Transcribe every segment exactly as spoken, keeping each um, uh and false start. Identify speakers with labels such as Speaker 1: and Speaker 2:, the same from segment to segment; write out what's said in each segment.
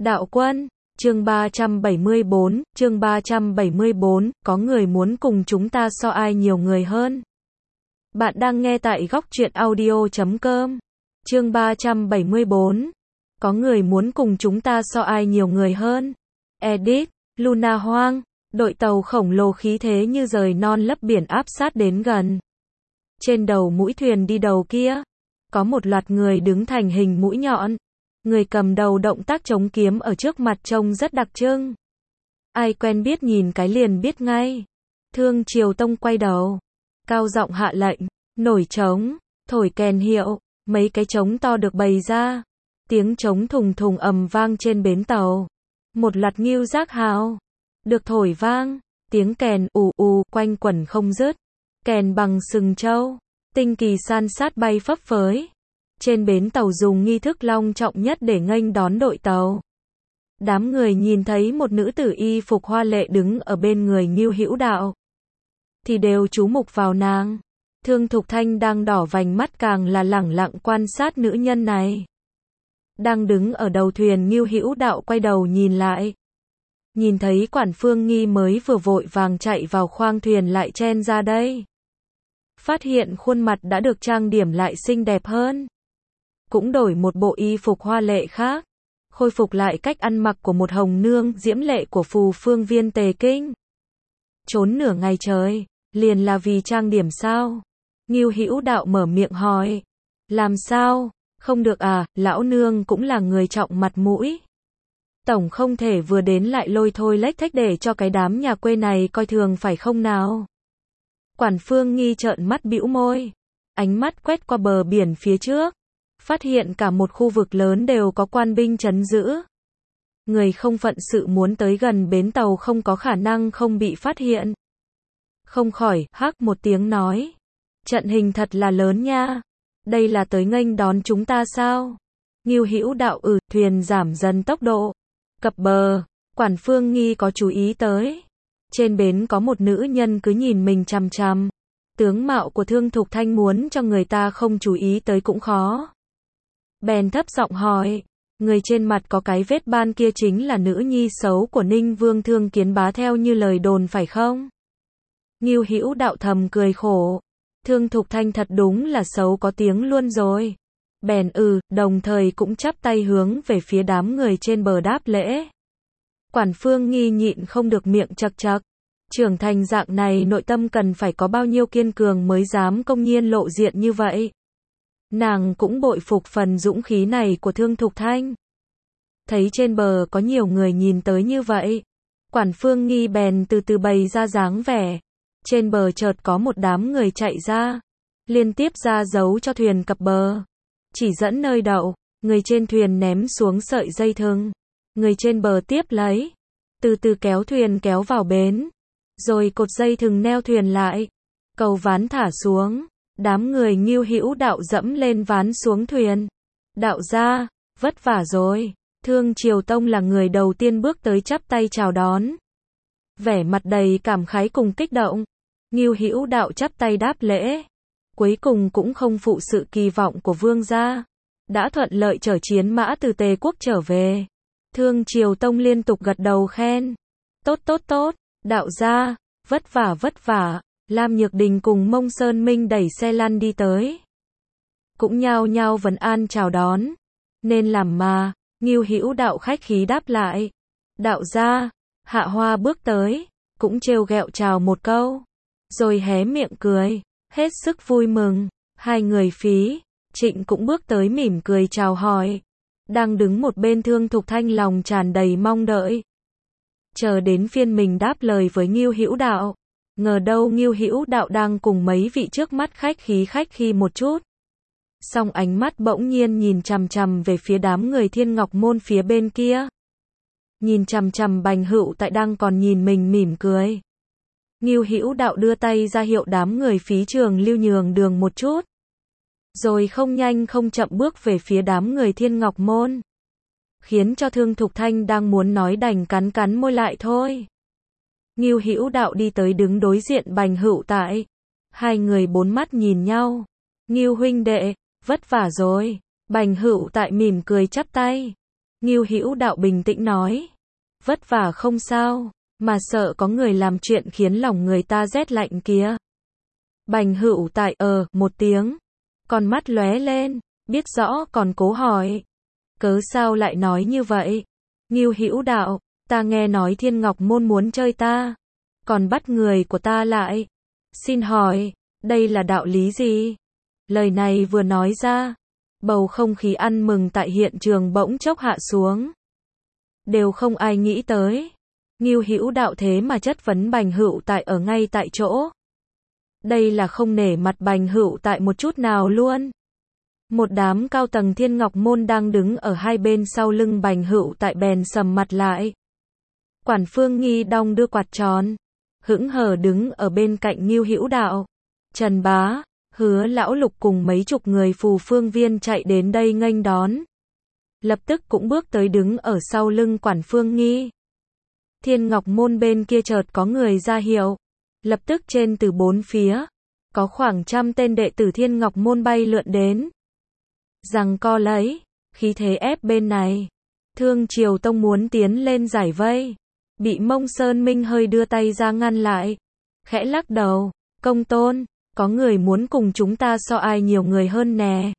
Speaker 1: Đạo quân, chương ba trăm bảy mươi bốn, chương ba trăm bảy mươi bốn, có người muốn cùng chúng ta so ai nhiều người hơn. Bạn đang nghe tại góc truyện audio chấm com. Chương ba trăm bảy mươi bốn. Có người muốn cùng chúng ta so ai nhiều người hơn. Edit, Luna Hoang, đội tàu khổng lồ khí thế như rời non lấp biển áp sát đến gần. Trên đầu mũi thuyền đi đầu kia, có một loạt người đứng thành hình mũi nhọn. Người cầm đầu động tác chống kiếm ở trước mặt trông rất đặc trưng. Ai quen biết nhìn cái liền biết ngay. Thương Triều Tông quay đầu, cao giọng hạ lệnh, nổi trống, thổi kèn hiệu, mấy cái trống to được bày ra. Tiếng trống thùng thùng ầm vang trên bến tàu. Một loạt ngưu giác hào được thổi vang, tiếng kèn ù ù quanh quẩn không dứt. Kèn bằng sừng trâu, tinh kỳ san sát bay phấp phới. Trên bến tàu dùng nghi thức long trọng nhất để nghênh đón đội tàu. Đám người nhìn thấy một nữ tử y phục hoa lệ đứng ở bên người Ngưu Hữu Đạo, thì đều chú mục vào nàng. Thương Thục Thanh đang đỏ vành mắt càng là lẳng lặng quan sát nữ nhân này. Đang đứng ở đầu thuyền, Ngưu Hữu Đạo quay đầu nhìn lại. Nhìn thấy Quản Phương Nghi mới vừa vội vàng chạy vào khoang thuyền lại chen ra đây. Phát hiện khuôn mặt đã được trang điểm lại xinh đẹp hơn. Cũng đổi một bộ y phục hoa lệ khác. Khôi phục lại cách ăn mặc của một hồng nương diễm lệ của phù phương viên Tề Kinh. Trốn nửa ngày trời, liền là vì trang điểm sao? Ngưu Hữu Đạo mở miệng hỏi. Làm sao? Không được à, lão nương cũng là người trọng mặt mũi. Tổng không thể vừa đến lại lôi thôi lếch thếch để cho cái đám nhà quê này coi thường phải không nào? Quản Phương Nghi trợn mắt bĩu môi. Ánh mắt quét qua bờ biển phía trước. Phát hiện cả một khu vực lớn đều có quan binh trấn giữ. Người không phận sự muốn tới gần bến tàu không có khả năng không bị phát hiện. Không khỏi, hắc một tiếng nói. Trận hình thật là lớn nha. Đây là tới nghênh đón chúng ta sao? Ngưu Hữu Đạo ừ, thuyền giảm dần tốc độ. Cập bờ, Quản Phương Nghi có chú ý tới. Trên bến có một nữ nhân cứ nhìn mình chằm chằm. Tướng mạo của Thương Thục Thanh muốn cho người ta không chú ý tới cũng khó. Bèn thấp giọng hỏi, người trên mặt có cái vết ban kia chính là nữ nhi xấu của Ninh Vương Thương Kiến Bá theo như lời đồn phải không? Ngưu Hữu Đạo thầm cười khổ, Thương Thục Thanh thật đúng là xấu có tiếng luôn rồi. Bèn ừ, đồng thời cũng chắp tay hướng về phía đám người trên bờ đáp lễ. Quản Phương Nghi nhịn không được miệng chật chật, trưởng thành dạng này nội tâm cần phải có bao nhiêu kiên cường mới dám công nhiên lộ diện như vậy. Nàng cũng bội phục phần dũng khí này của Thương Thục Thanh. Thấy trên bờ có nhiều người nhìn tới như vậy, Quản Phương Nghi bèn từ từ bày ra dáng vẻ. Trên bờ chợt có một đám người chạy ra, liên tiếp ra dấu cho thuyền cập bờ. Chỉ dẫn nơi đậu, người trên thuyền ném xuống sợi dây thừng. Người trên bờ tiếp lấy, từ từ kéo thuyền kéo vào bến. Rồi cột dây thừng neo thuyền lại. Cầu ván thả xuống. Đám người Ngưu Hữu Đạo dẫm lên ván xuống thuyền. Đạo gia, vất vả rồi. Thương Triều Tông là người đầu tiên bước tới chắp tay chào đón. Vẻ mặt đầy cảm khái cùng kích động. Ngưu Hữu Đạo chắp tay đáp lễ. Cuối cùng cũng không phụ sự kỳ vọng của vương gia. Đã thuận lợi chở chiến mã từ Tề Quốc trở về. Thương Triều Tông liên tục gật đầu khen. Tốt tốt tốt, đạo gia, vất vả vất vả. Lam Nhược Đình cùng Mông Sơn Minh đẩy xe lăn đi tới. Cũng nhao nhao vấn an chào đón. Nên làm mà, Ngưu Hữu Đạo khách khí đáp lại. Đạo gia, Hạ Hoa bước tới, cũng trêu ghẹo chào một câu. Rồi hé miệng cười, hết sức vui mừng. Hai người Phí, Trịnh cũng bước tới mỉm cười chào hỏi. Đang đứng một bên Thương Thục Thanh lòng tràn đầy mong đợi. Chờ đến phiên mình đáp lời với Ngưu Hữu Đạo. Ngờ đâu Ngưu Hữu Đạo đang cùng mấy vị trước mắt khách khí khách khi một chút. Song ánh mắt bỗng nhiên nhìn chằm chằm về phía đám người Thiên Ngọc Môn phía bên kia. Nhìn chằm chằm Bành Hữu Tại đang còn nhìn mình mỉm cười. Ngưu Hữu Đạo đưa tay ra hiệu đám người Phí Trường Lưu nhường đường một chút. Rồi không nhanh không chậm bước về phía đám người Thiên Ngọc Môn. Khiến cho Thương Thục Thanh đang muốn nói đành cắn cắn môi lại thôi. Ngưu Hữu Đạo đi tới đứng đối diện Bành Hữu Tại. Hai người bốn mắt nhìn nhau. Ngưu huynh đệ, vất vả rồi. Bành Hữu Tại mỉm cười chắp tay. Ngưu Hữu Đạo bình tĩnh nói. Vất vả không sao, mà sợ có người làm chuyện khiến lòng người ta rét lạnh kia. Bành Hữu Tại ờ một tiếng, con mắt lóe lên, biết rõ còn cố hỏi. Cớ sao lại nói như vậy? Ngưu Hữu Đạo, ta nghe nói Thiên Ngọc Môn muốn chơi ta, còn bắt người của ta lại. Xin hỏi, đây là đạo lý gì? Lời này vừa nói ra, bầu không khí ăn mừng tại hiện trường bỗng chốc hạ xuống. Đều không ai nghĩ tới. Ngưu Hữu Đạo thế mà chất vấn Bành Hữu Tại ở ngay tại chỗ. Đây là không nể mặt Bành Hữu Tại một chút nào luôn. Một đám cao tầng Thiên Ngọc Môn đang đứng ở hai bên sau lưng Bành Hữu Tại bèn sầm mặt lại. Quản Phương Nghi đong đưa quạt tròn, hững hờ đứng ở bên cạnh Ngưu Hữu Đạo. Trần Bá, Hứa Lão Lục cùng mấy chục người phù phương viên chạy đến đây nghênh đón. Lập tức cũng bước tới đứng ở sau lưng Quản Phương Nghi. Thiên Ngọc Môn bên kia chợt có người ra hiệu. Lập tức trên từ bốn phía, có khoảng trăm tên đệ tử Thiên Ngọc Môn bay lượn đến. Giằng co lấy, khí thế ép bên này. Thương Triều Tông muốn tiến lên giải vây. Bị Mông Sơn Minh hơi đưa tay ra ngăn lại. Khẽ lắc đầu, Công Tôn, có người muốn cùng chúng ta so ai nhiều người hơn nè.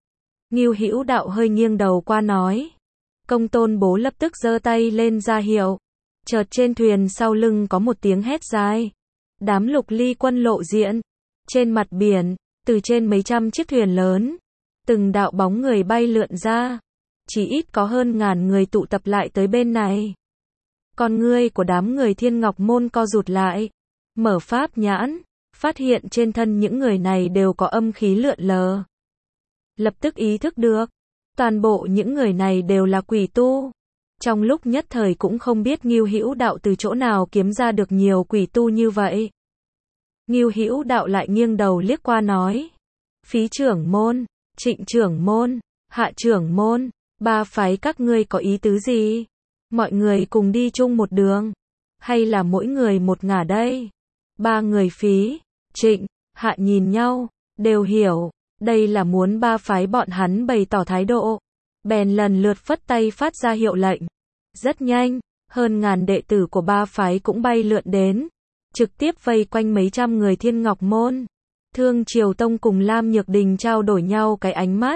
Speaker 1: Ngưu Hữu Đạo hơi nghiêng đầu qua nói. Công Tôn bố lập tức giơ tay lên ra hiệu. Chợt trên thuyền sau lưng có một tiếng hét dài. Đám Lục Ly quân lộ diện. Trên mặt biển, từ trên mấy trăm chiếc thuyền lớn, từng đạo bóng người bay lượn ra. Chỉ ít có hơn ngàn người tụ tập lại tới bên này. Con ngươi của đám người Thiên Ngọc Môn co rụt lại. Mở pháp nhãn, phát hiện trên thân những người này đều có âm khí lượn lờ. Lập tức ý thức được, toàn bộ những người này đều là quỷ tu. Trong lúc nhất thời cũng không biết Ngưu Hữu Đạo từ chỗ nào kiếm ra được nhiều quỷ tu như vậy. Ngưu Hữu Đạo lại nghiêng đầu liếc qua nói. Phí trưởng môn, Trịnh trưởng môn, Hạ trưởng môn, ba phái các ngươi có ý tứ gì? Mọi người cùng đi chung một đường, hay là mỗi người một ngả đây? Ba người Phí, Trịnh, Hạ nhìn nhau, đều hiểu, đây là muốn ba phái bọn hắn bày tỏ thái độ. Bèn lần lượt phất tay phát ra hiệu lệnh. Rất nhanh, hơn ngàn đệ tử của ba phái cũng bay lượn đến, trực tiếp vây quanh mấy trăm người Thiên Ngọc Môn. Thương Triều Tông cùng Lam Nhược Đình trao đổi nhau cái ánh mắt.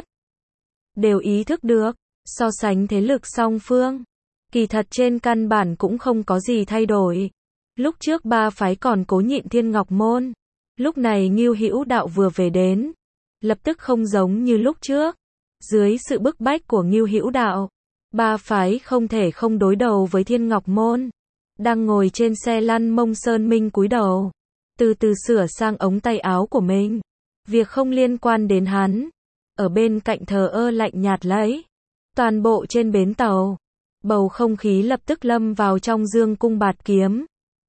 Speaker 1: Đều ý thức được, so sánh thế lực song phương, kỳ thật trên căn bản cũng không có gì thay đổi. Lúc trước ba phái còn cố nhịn Thiên Ngọc Môn. Lúc này Ngưu Hữu Đạo vừa về đến, lập tức không giống như lúc trước. Dưới sự bức bách của Ngưu Hữu Đạo, ba phái không thể không đối đầu với Thiên Ngọc Môn. Đang ngồi trên xe lăn Mông Sơn Minh cúi đầu, từ từ sửa sang ống tay áo của mình. Việc không liên quan đến hắn. Ở bên cạnh thờ ơ lạnh nhạt lấy. Toàn bộ trên bến tàu, bầu không khí lập tức lâm vào trong dương cung bạt kiếm.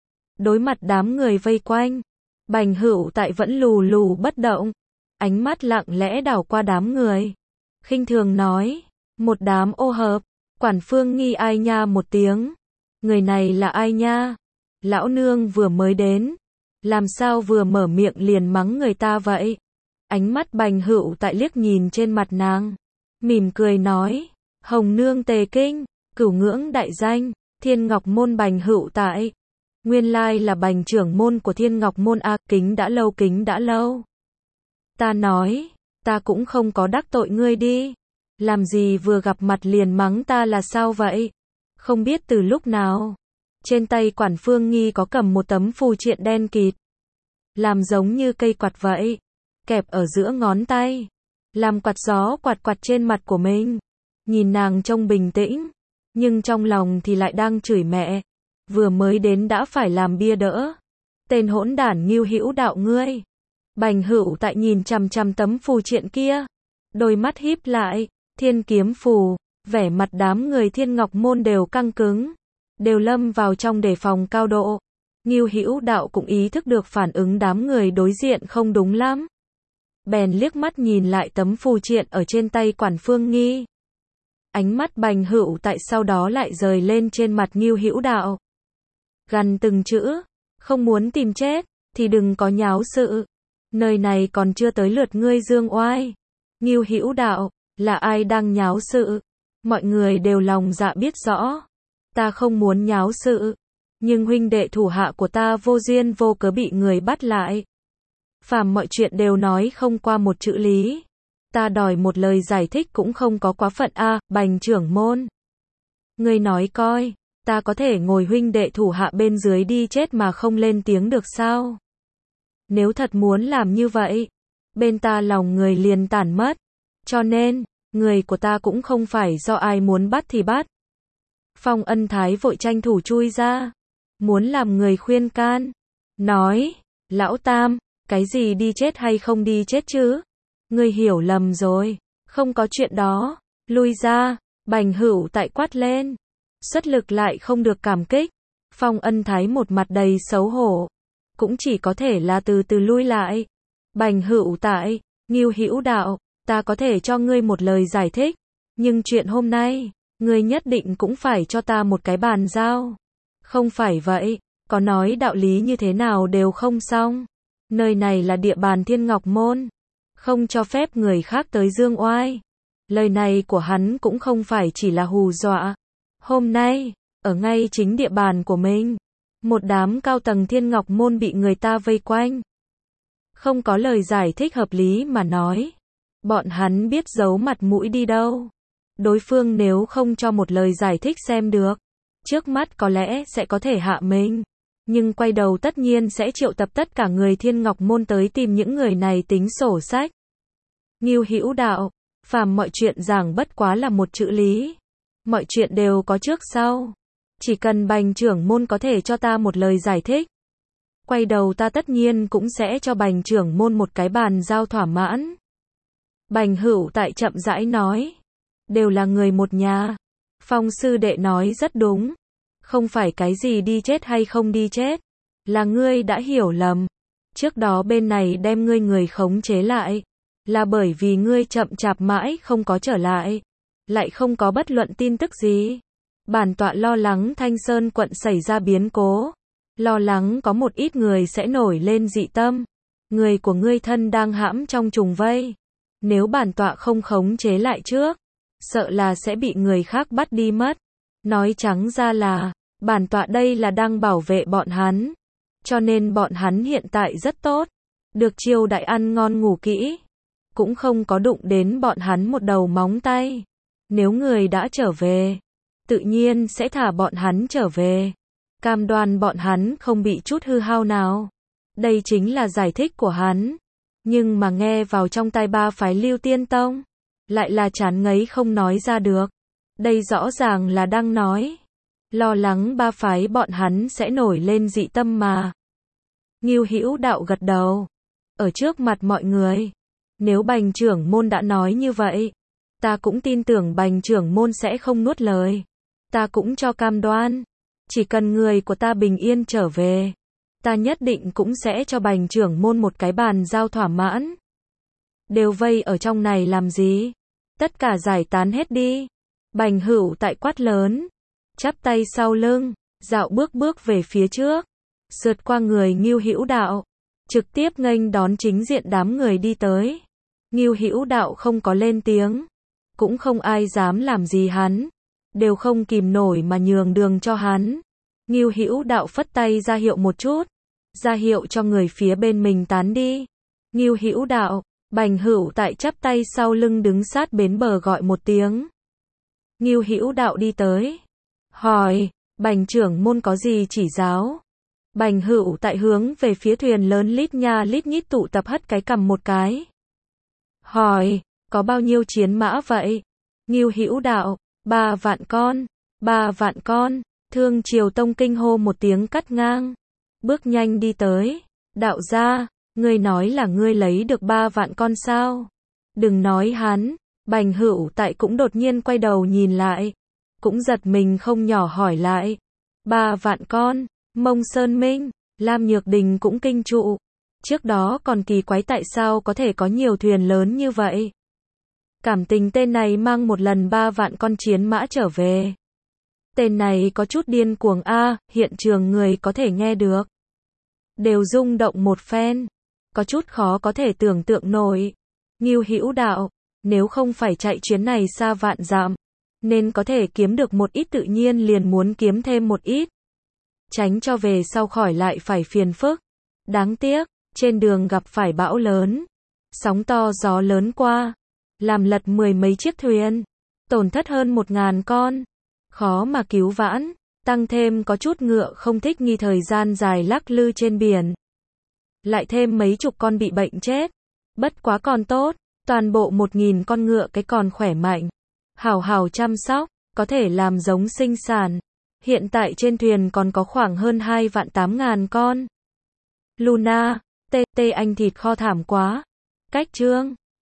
Speaker 1: Đối mặt đám người vây quanh, Bành Hữu Tại vẫn lù lù bất động, ánh mắt lặng lẽ đảo qua đám người. Khinh thường nói, một đám ô hợp. Quản Phương Nghi ai nha một tiếng. Người này là ai nha? Lão nương vừa mới đến, làm sao vừa mở miệng liền mắng người ta vậy? Ánh mắt Bành Hữu Tại liếc nhìn trên mặt nàng, mỉm cười nói, Hồng nương tề kinh, cửu ngưỡng đại danh, Thiên Ngọc Môn Bành Hữu Tại. Nguyên lai là Bành trưởng môn của Thiên Ngọc Môn a, kính đã lâu kính đã lâu. Ta nói, ta cũng không có đắc tội ngươi đi. Làm gì vừa gặp mặt liền mắng ta là sao vậy? Không biết từ lúc nào, trên tay Quản Phương Nghi có cầm một tấm phù triện đen kịt, làm giống như cây quạt vậy, kẹp ở giữa ngón tay, làm quạt gió quạt quạt trên mặt của mình. Nhìn nàng trông bình tĩnh, nhưng trong lòng thì lại đang chửi mẹ, vừa mới đến đã phải làm bia đỡ. Tên hỗn đản Ngưu Hữu Đạo ngươi. Bành Hữu Tại nhìn chằm chằm tấm phù triện kia, đôi mắt híp lại. Thiên kiếm phù, vẻ mặt đám người Thiên Ngọc Môn đều căng cứng, đều lâm vào trong đề phòng cao độ. Ngưu Hữu Đạo cũng ý thức được phản ứng đám người đối diện không đúng lắm. Bèn liếc mắt nhìn lại tấm phù triện ở trên tay Quản Phương Nghi. Ánh mắt Bành Hữu Tại sau đó lại rời lên trên mặt Ngưu Hữu Đạo. Gằn từng chữ, không muốn tìm chết, thì đừng có nháo sự. Nơi này còn chưa tới lượt ngươi dương oai. Ngưu Hữu Đạo, là ai đang nháo sự? Mọi người đều lòng dạ biết rõ. Ta không muốn nháo sự. Nhưng huynh đệ thủ hạ của ta vô duyên vô cớ bị người bắt lại. Phàm mọi chuyện đều nói không qua một chữ lý. Ta đòi một lời giải thích cũng không có quá phận a, Bành trưởng môn. Ngươi nói coi, ta có thể ngồi huynh đệ thủ hạ bên dưới đi chết mà không lên tiếng được sao? Nếu thật muốn làm như vậy, bên ta lòng người liền tản mất. Cho nên, người của ta cũng không phải do ai muốn bắt thì bắt. Phong Ân Thái vội tranh thủ chui ra, muốn làm người khuyên can. Nói, lão Tam, cái gì đi chết hay không đi chết chứ? Ngươi hiểu lầm rồi, không có chuyện đó, lui ra. Bành Hữu Tại quát lên, xuất lực lại không được cảm kích. Phong Ân Thái một mặt đầy xấu hổ, cũng chỉ có thể là từ từ lui lại. Bành Hữu Tại, Ngưu Hữu Đạo, ta có thể cho ngươi một lời giải thích, nhưng chuyện hôm nay, ngươi nhất định cũng phải cho ta một cái bàn giao. Không phải vậy, có nói đạo lý như thế nào đều không xong. Nơi này là địa bàn Thiên Ngọc Môn, không cho phép người khác tới dương oai. Lời này của hắn cũng không phải chỉ là hù dọa. Hôm nay, ở ngay chính địa bàn của mình, một đám cao tầng Thiên Ngọc Môn bị người ta vây quanh. Không có lời giải thích hợp lý mà nói. Bọn hắn biết giấu mặt mũi đi đâu. Đối phương nếu không cho một lời giải thích xem được, trước mắt có lẽ sẽ có thể hạ mình. Nhưng quay đầu tất nhiên sẽ triệu tập tất cả người Thiên Ngọc Môn tới tìm những người này tính sổ sách. Ngưu Hữu Đạo, phàm mọi chuyện giảng bất quá là một chữ lý. Mọi chuyện đều có trước sau. Chỉ cần Bành trưởng môn có thể cho ta một lời giải thích, quay đầu ta tất nhiên cũng sẽ cho Bành trưởng môn một cái bàn giao thỏa mãn. Bành Hữu Tại chậm rãi nói, đều là người một nhà. Phong sư đệ nói rất đúng. Không phải cái gì đi chết hay không đi chết, là ngươi đã hiểu lầm. Trước đó bên này đem ngươi người khống chế lại, là bởi vì ngươi chậm chạp mãi không có trở lại, lại không có bất luận tin tức gì. Bản tọa lo lắng Thanh Sơn quận xảy ra biến cố, lo lắng có một ít người sẽ nổi lên dị tâm. Người của ngươi thân đang hãm trong trùng vây, nếu bản tọa không khống chế lại trước, sợ là sẽ bị người khác bắt đi mất. Nói trắng ra là, bản tọa đây là đang bảo vệ bọn hắn, cho nên bọn hắn hiện tại rất tốt, được chiêu đại ăn ngon ngủ kỹ, cũng không có đụng đến bọn hắn một đầu móng tay. Nếu người đã trở về, tự nhiên sẽ thả bọn hắn trở về, cam đoan bọn hắn không bị chút hư hao nào. Đây chính là giải thích của hắn, nhưng mà nghe vào trong tai ba phái Lưu Tiên Tông, lại là chán ngấy không nói ra được. Đây rõ ràng là đang nói, lo lắng ba phái bọn hắn sẽ nổi lên dị tâm mà. Ngưu Hữu Đạo gật đầu, ở trước mặt mọi người, nếu Bành trưởng môn đã nói như vậy, ta cũng tin tưởng Bành trưởng môn sẽ không nuốt lời. Ta cũng cho cam đoan, chỉ cần người của ta bình yên trở về, ta nhất định cũng sẽ cho Bành trưởng môn một cái bàn giao thỏa mãn. Đều vây ở trong này làm gì? Tất cả giải tán hết đi. Bành Hữu Tại quát lớn, chắp tay sau lưng, dạo bước bước về phía trước, sượt qua người Ngưu Hữu Đạo, trực tiếp nghênh đón chính diện đám người đi tới. Ngưu Hữu Đạo không có lên tiếng, cũng không ai dám làm gì hắn, đều không kìm nổi mà nhường đường cho hắn. Ngưu Hữu Đạo phất tay ra hiệu một chút, ra hiệu cho người phía bên mình tán đi. Ngưu Hữu Đạo, Bành Hữu Tại chắp tay sau lưng đứng sát bến bờ gọi một tiếng. Ngưu Hữu Đạo đi tới, hỏi, Bành trưởng môn có gì chỉ giáo? Bành Hữu Tại hướng về phía thuyền lớn lít nha lít nhít tụ tập hất cái cằm một cái. Hỏi, có bao nhiêu chiến mã vậy? Ngưu Hữu Đạo, ba vạn con, ba vạn con. Thương Triều Tông kinh hô một tiếng cắt ngang, bước nhanh đi tới. Đạo gia, ngươi nói là ngươi lấy được ba vạn con sao? Đừng nói hắn. Bành Hữu Tại cũng đột nhiên quay đầu nhìn lại, cũng giật mình không nhỏ hỏi lại. Ba vạn con, Mông Sơn Minh, Lam Nhược Đình cũng kinh trụ. Trước đó còn kỳ quái tại sao có thể có nhiều thuyền lớn như vậy. Cảm tình tên này mang một lần ba vạn con chiến mã trở về. Tên này có chút điên cuồng a, hiện trường người có thể nghe được, đều rung động một phen, có chút khó có thể tưởng tượng nổi. Ngưu Hữu Đạo, nếu không phải chạy chuyến này xa vạn dặm, nên có thể kiếm được một ít tự nhiên liền muốn kiếm thêm một ít. Tránh cho về sau khỏi lại phải phiền phức. Đáng tiếc, trên đường gặp phải bão lớn. Sóng to gió lớn qua. Làm lật mười mấy chiếc thuyền. Tổn thất hơn một ngàn con. Khó mà cứu vãn. Tăng thêm có chút ngựa không thích nghi thời gian dài lắc lư trên biển. Lại thêm mấy chục con bị bệnh chết. Bất quá còn tốt. Toàn bộ một nghìn con ngựa cái còn khỏe mạnh. Hảo hảo chăm sóc. Có thể làm giống sinh sản. Hiện tại trên thuyền còn có khoảng hơn hai vạn tám ngàn con. Luna, tê tê anh thịt kho thảm quá. Cách chương